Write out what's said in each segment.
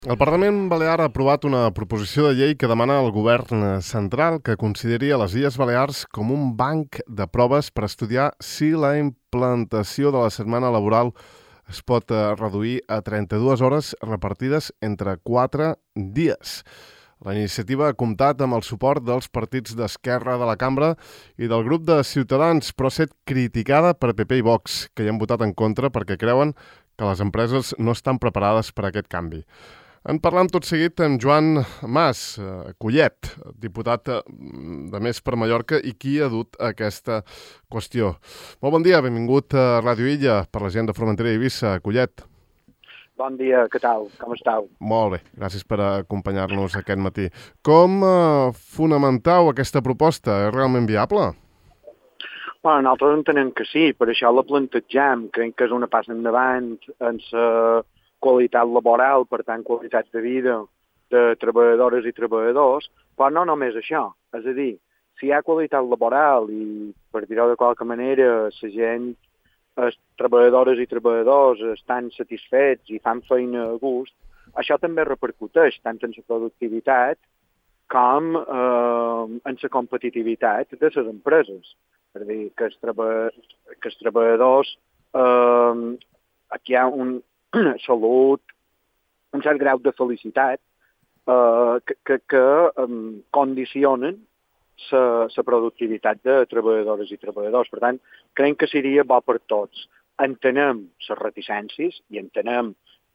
El Parlament Balear ha aprovat una proposició de llei que demana al govern central que consideri a les Illes Balears com un banc de proves per estudiar si la implantació de la setmana laboral es pot reduir a 32 hores repartides entre 4 dies. La iniciativa ha comptat amb el suport dels partits d'Esquerra de la Cambra i del grup de Ciutadans, però ha estat criticada per PP i Vox, que hi han votat en contra perquè creuen que les empreses no estan preparades per a aquest canvi. En parlam tot seguit amb Joan Mas Collet, diputat de Més per Mallorca i qui ha dut aquesta qüestió. Molt bon dia, benvingut a Ràdio Illa per la gent de Formentera i Eivissa. Collet. Bon dia, què tal? Com esteu? Molt bé, gràcies per acompanyar-nos aquest matí. Com fonamentau aquesta proposta? És realment viable? Bueno, nosaltres entenem que sí, per això la plantegem. Creiem que és una passa endavant en la qualitat laboral, per tant, qualitat de vida de treballadores i treballadors, però no només això. És a dir, si hi ha qualitat laboral i, per dir-ho de qualque manera, la gent, els treballadores i treballadors estan satisfets i fan feina a gust, això també repercuteix tant en la productivitat com en la competitivitat de les empreses. És a dir, que els treballadors aquí hi ha salut, un cert grau de felicitat que condicionen la productivitat de treballadores i treballadors. Per tant, creiem que seria bo per tots. Entenem les reticències i entenem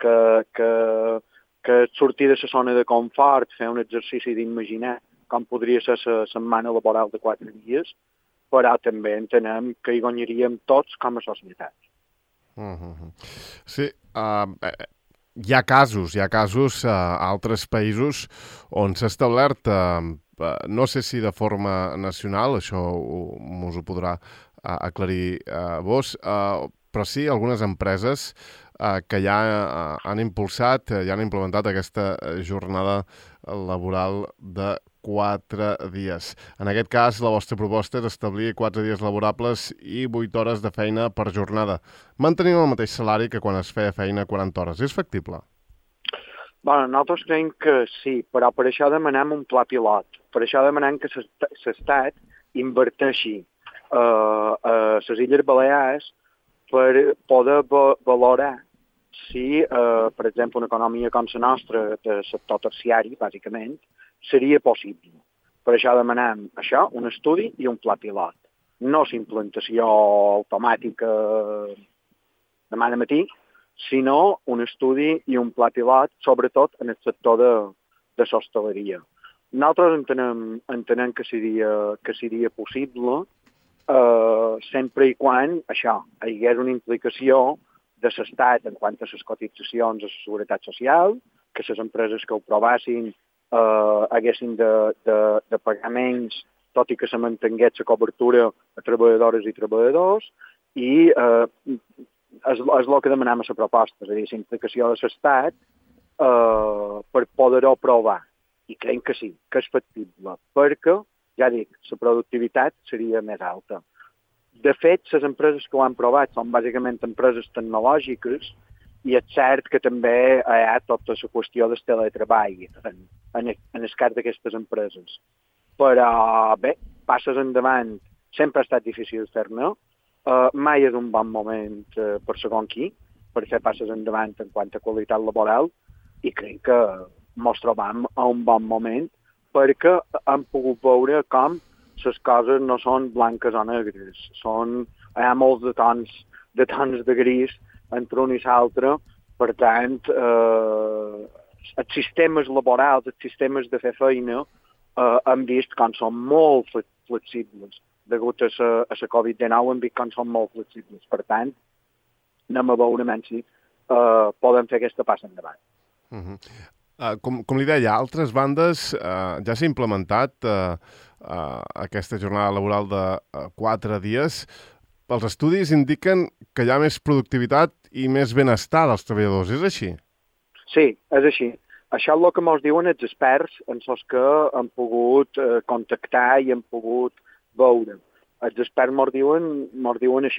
que sortir de la zona de confort, fer un exercici d'imaginar com podria ser la setmana laboral de 4 dies, però també entenem que hi guanyaríem tots com a societat. Sí, hi ha casos a altres països on s'ha establert, no sé si de forma nacional, això mos ho podrà aclarir vos, però sí algunes empreses que ja han impulsat, ja han implementat aquesta jornada laboral de 4 dies. En aquest cas, la vostra proposta és establir 4 dies laborables i 8 hores de feina per jornada, mantenint el mateix salari que quan es feia feina 40 hores. És factible? Bueno, nosaltres creiem que sí, però per això demanem un pla pilot. Per això demanem que l'Estat inverteixi a les Illes Balears per poder valorar si, per exemple, una economia com la nostra, de sector terciari, bàsicament, seria possible. Per això demanem això, un estudi i un pla pilot. No la implantació automàtica demà de matí, sinó un estudi i un pla pilot, sobretot en el sector de l'hostaleria. Nosaltres entenem que seria possible sempre i quan això hi hagués una implicació de l'Estat en quant a les cotitzacions a la Seguretat Social, que les empreses que ho provassin haguessin de pagar menys, tot i que se mantingués la cobertura a treballadores i treballadors, i és el que demanem a la proposta, és a dir, la implicació de l'Estat per poder-ho provar. I creiem que sí, que és factible, perquè, ja dic, la productivitat seria més alta. De fet, les empreses que ho han provat són bàsicament empreses tecnològiques i és cert que també hi ha tota la qüestió del teletreball en el cas d'aquestes empreses. Però bé, passes endavant, sempre ha estat difícil fer-ne, mai és un bon moment per segon qui, per fer passes endavant en quant a qualitat laboral, i crec que ens trobam a un bon moment perquè hem pogut veure com les coses no són blanques o negres, hi ha molts de tons de gris entre un i l'altre. Per tant, els sistemes laborals, els sistemes de fer feina, hem vist com són molt flexibles. Degut a la Covid-19 hem vist com són molt flexibles. Per tant, anem a veure si podem fer aquesta passa endavant. Com li deia, a altres bandes ja s'ha implementat aquesta jornada laboral de 4 dies. Els estudis indiquen que hi ha més productivitat i més benestar dels treballadors. És així? Sí, és així. Això és el que ens diuen els experts en els que hem pogut contactar i hem pogut veure. Els experts ens diuen això.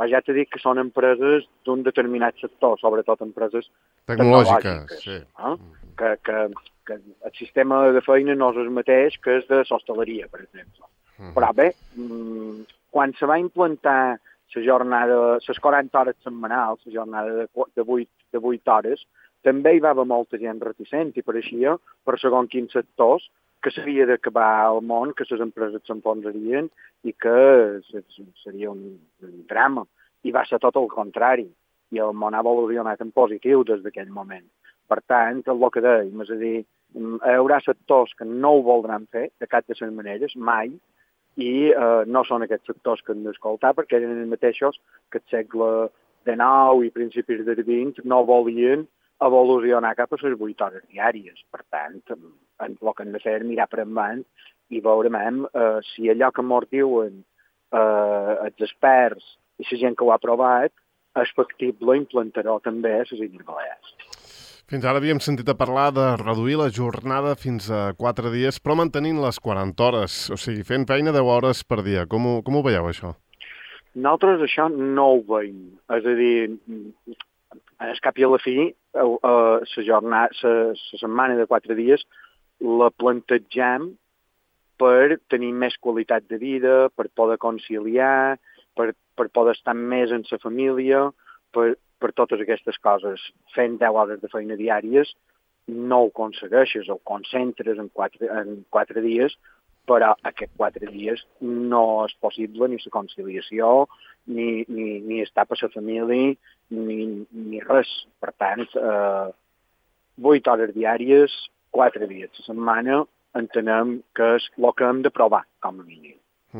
ja t'he dit que són empreses d'un determinat sector, sobretot empreses tecnològiques. Sí. Que el sistema de feina no és el mateix que és de l'hostaleria, per exemple. Però bé, quan se va implantar la jornada, les 40 hores setmanals, la jornada de 8 hores, també hi va haver molta gent reticent i pareixia, per segons quins sectors, que s'havia d'acabar al món, que les empreses s'enfonsarien i que seria un drama. I va ser tot el contrari. I el món ha evolucionat en positiu des d'aquell moment. Per tant, el que dèiem, és a dir, hi haurà sectors que no ho voldran fer, de cap de les maneres, mai, i no són aquests sectors que hem d'escoltar, perquè eren els mateixos que el segle XIX i principis del XX no volien evolucionar cap a les 8 hores diàries. Per tant, el que hem de fer és mirar per endavant i veurem si allò que ens diuen els experts i la gent que ho ha provat és factible implantar-ho també a les Illes Balears. Fins ara havíem sentit a parlar de reduir la jornada fins a 4 dies, però mantenint les 40 hores, o sigui, fent feina 10 hores per dia. Com ho veieu, això? Nosaltres això no ho veiem. És a dir, al cap i a la fi, la setmana de 4 dies la plantegem per tenir més qualitat de vida, per poder conciliar, per poder estar més en la família, per totes aquestes coses. Fent 10 hores de feina diàries no ho aconsegueixes, ho concentres en 4 dies, però aquests 4 dies no és possible ni la conciliació, ni estar per la família, ni res. Per tant, 8 hores diàries, 4 dies a la setmana, entenem que és el que hem de provar, com a mínim.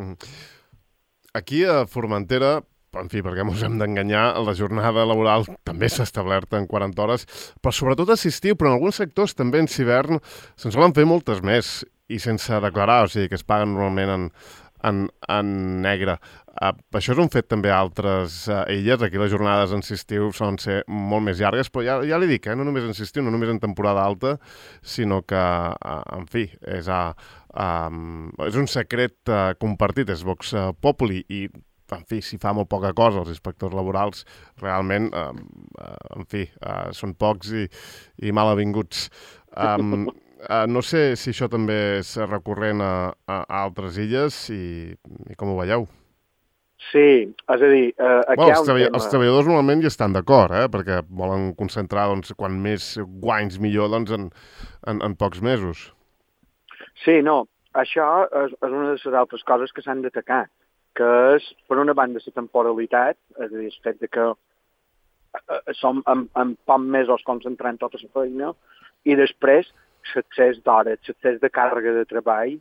Aquí a Formentera, en fi, perquè ens hem d'enganyar, la jornada laboral també s'ha establert en 40 hores, però sobretot a l'estiu, però en alguns sectors també en hivern se'n solen fer moltes més i sense declarar, o sigui, que es paguen normalment en negre. Això és un fet també a altres illes. Aquí les jornades en estiu solen ser molt més llargues, però ja li dic, no només en estiu, no només en temporada alta, sinó que, en fi, és un secret compartit, és Vox Populi, i en fi, si fa molt poca cosa, els inspectors laborals realment, en fi, són pocs i mal avinguts. No sé si això també és recurrent a altres illes i com ho veieu. Sí, és a dir, aquí hi ha un tema. Els treballadors normalment hi estan d'acord, perquè volen concentrar, doncs, quan més guanys millor, doncs, en pocs mesos. Sí, no, això és una de les altres coses que s'han d'atacar, que és, per una banda, la temporalitat, és a dir, el fet que som en pocs mesos concentrant tota la feina, i després l'excés d'hores, l'excés de càrrega de treball,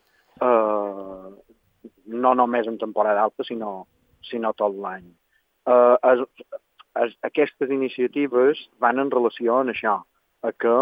no només en temporada alta, sinó tot l'any. Aquestes iniciatives van en relació amb això, a que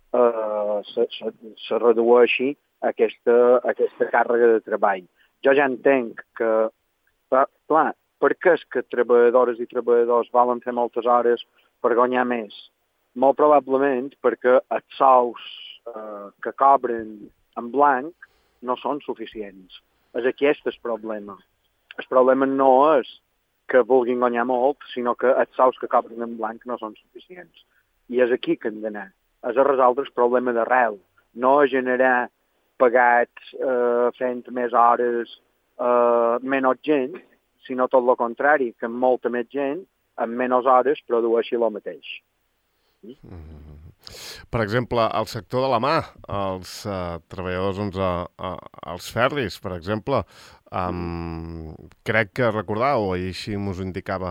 se redueixi aquesta càrrega de treball. Jo ja entenc que, clar, per què és que treballadores i treballadors volen fer moltes hores per guanyar més? Molt probablement perquè els sous que cobren en blanc no són suficients. És aquest el problema. El problema no és que vulguin guanyar molt, sinó que els sous que cobren en blanc no són suficients. I és aquí que hem d'anar. És a resoldre el problema d'arrel. No a generar pagats fent més hores menys gent, sinó tot el contrari, que molta més gent, amb menys hores, produeixi el mateix. Per exemple, el sector de la mà, els treballadors, doncs, als ferris, per exemple, crec que recordar, o així m'ho indicava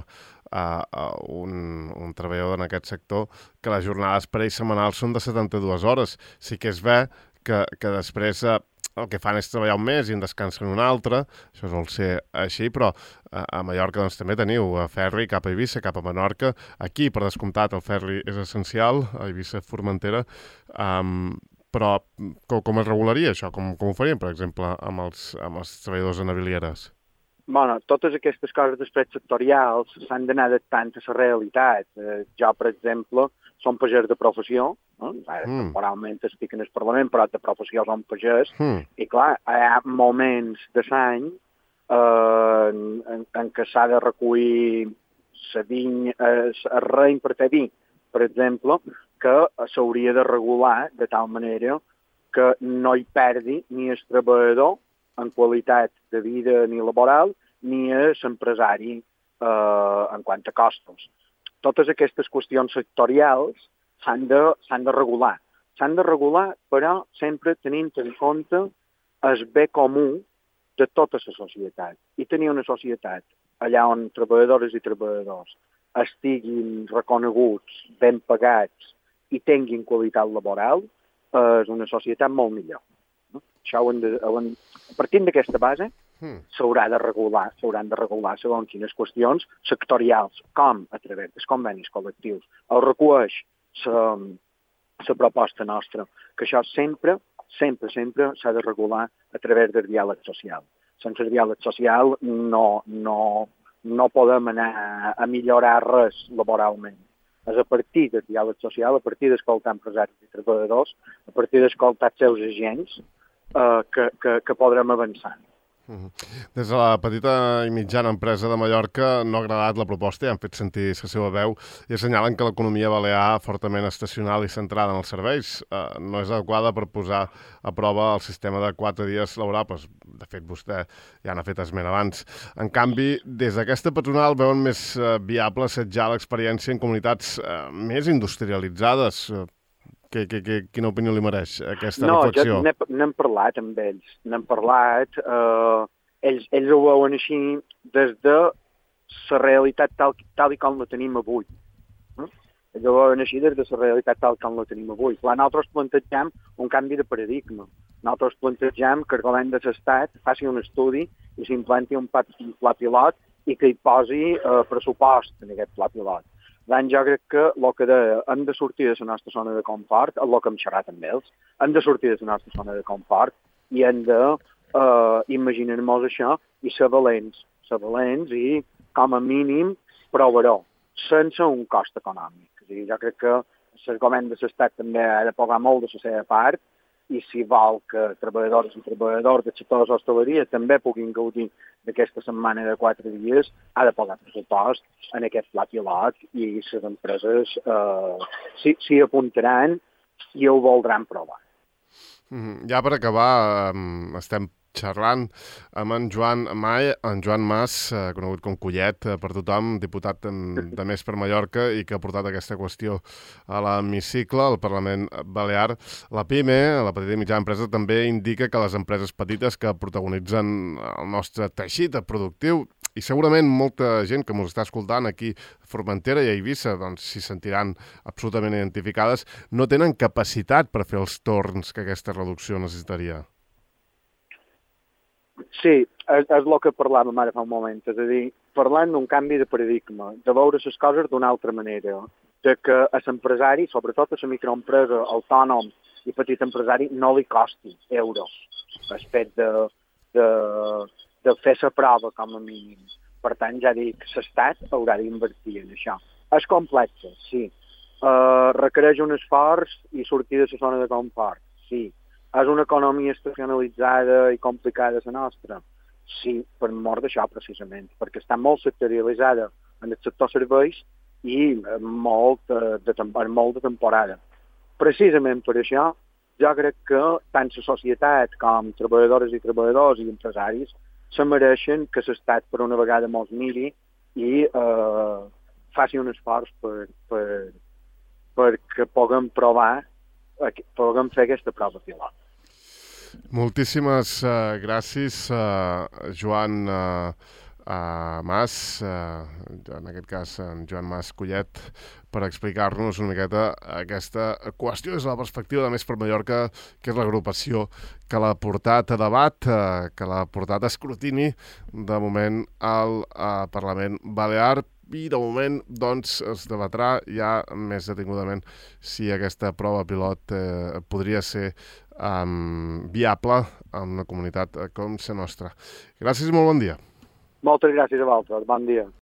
un treballador en aquest sector, que les jornades per ells setmanals són de 72 hores. Sí que és bé que després el que fan és treballar un mes i en descansen un altre, això sol ser així, però a Mallorca doncs, també teniu ferri cap a Eivissa, cap a Menorca. Aquí, per descomptat, el ferri és essencial, a Eivissa, Formentera, però com es regularia això? Com ho farien, per exemple, amb els treballadors en navilieres? Bueno, totes aquestes coses després sectorials s'han d'anar adaptant a la realitat. Jo, per exemple, som pagès de professió, temporalment estic en el Parlament, però de professió som pagès, i clar, hi ha moments de l'any en què s'ha de recollir es reinvertir vi, per exemple, que s'hauria de regular de tal manera que no hi perdi ni el treballador en qualitat de vida ni laboral, ni l'empresari en quant a costos. Totes aquestes qüestions sectorials s'han de regular. S'han de regular, però sempre tenint en compte el bé comú de tota la societat. I tenir una societat allà on treballadores i treballadors estiguin reconeguts, ben pagats i tinguin qualitat laboral, és una societat molt millor. Això partint d'aquesta base, s'hauran de regular segons quines qüestions sectorials, com a través dels convenis col·lectius. El recueix la proposta nostra, que això sempre s'ha de regular a través del diàleg social. Sense el diàleg social no podem anar a millorar res laboralment. És a partir del diàleg social, a partir d'escoltar empresaris i treballadors, a partir d'escoltar els seus agents, que podrem avançar. Des de la petita i mitjana empresa de Mallorca no ha agradat la proposta i han fet sentir la seva veu i assenyalen que l'economia balear, fortament estacional i centrada en els serveis, no és adequada per posar a prova el sistema de 4 dies laborables. De fet, vostè ja n'ha fet esment abans. En canvi, des d'aquesta patronal veuen més viable assetjar l'experiència en comunitats més industrialitzades. Quina opinió li mereix aquesta reflexió? No, n'hem parlat amb ells. N'hem parlat. Ells ho veuen així des de la realitat tal i com la tenim avui. Ells ho veuen així des de la realitat tal com la tenim avui. Clar, nosaltres plantegem un canvi de paradigma. Nosaltres plantegem que el govern de l'Estat faci un estudi i s'implanti un pla pilot i que hi posi pressupost en aquest pla pilot. Jo crec que el que hem de sortir de la nostra zona de confort, el que hem xerrat amb ells, hem de sortir de la nostra zona de confort i hem de imaginar-nos això i ser valents i, com a mínim, provar-ho, sense un cost econòmic. Jo crec que el govern de l'Estat també ha de pagar molt de la seva part i si vol que treballadors i treballadors del sector de l'hostaleria també puguin gaudir d'aquesta setmana de 4 dies, ha de pagar pressupost en aquest pla pilot i les empreses s'hi apuntaran i ho voldran provar. Ja per acabar, estem xerrant amb en Joan Mas, conegut com Collet per tothom, diputat de Més per Mallorca i que ha portat aquesta qüestió a l'hemicicle, al Parlament Balear. La PIME, la petita i mitjana empresa, també indica que les empreses petites que protagonitzen el nostre teixit productiu i segurament molta gent que ens està escoltant aquí a Formentera i a Eivissa s'hi sentiran absolutament identificades, no tenen capacitat per fer els torns que aquesta reducció necessitaria. Sí, és el que parlàvem ara fa un moment, és a dir, parlant d'un canvi de paradigma, de veure les coses d'una altra manera, de que a l'empresari, sobretot a la microempresa, autònom i petit empresari, no li costi euros el fet de fer la prova com a mínim. Per tant, ja dic, l'Estat haurà d'invertir en això. És complex, sí. Requereix un esforç i sortir de la zona de confort, sí. És una economia estacionalitzada i complicada la nostra? Sí, per mort d'això, precisament, perquè està molt sectorialitzada en el sector serveis i molt de temporada. Precisament per això, jo crec que tant la societat com treballadores i treballadors i empresaris se mereixen que l'Estat per una vegada mos miri i faci un esforç perquè puguem fer aquesta prova pilot. Moltíssimes gràcies, Joan Mas, en aquest cas en Joan Mas Collet, per explicar-nos una miqueta aquesta qüestió des de la perspectiva de Més per Mallorca, que és l'agrupació que l'ha portat a debat, que l'ha portat a escrutini, de moment al Parlament Balear, i de moment doncs es debatrà ja més detingudament si aquesta prova pilot podria ser viable en una comunitat com la nostra. Gràcies i molt bon dia. Moltes gràcies a vosaltres. Bon dia.